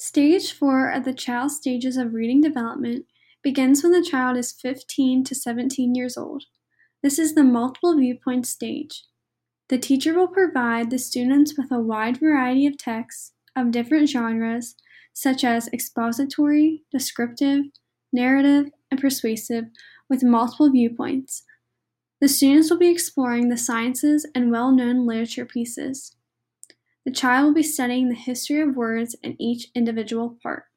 Stage 4 of the child stages of reading development begins when the child is 15 to 17 years old. This is the multiple viewpoint stage. The teacher will provide the students with a wide variety of texts of different genres, such as expository, descriptive, narrative, and persuasive, with multiple viewpoints. The students will be exploring the sciences and well-known literature pieces. The child will be studying the history of words in each individual part.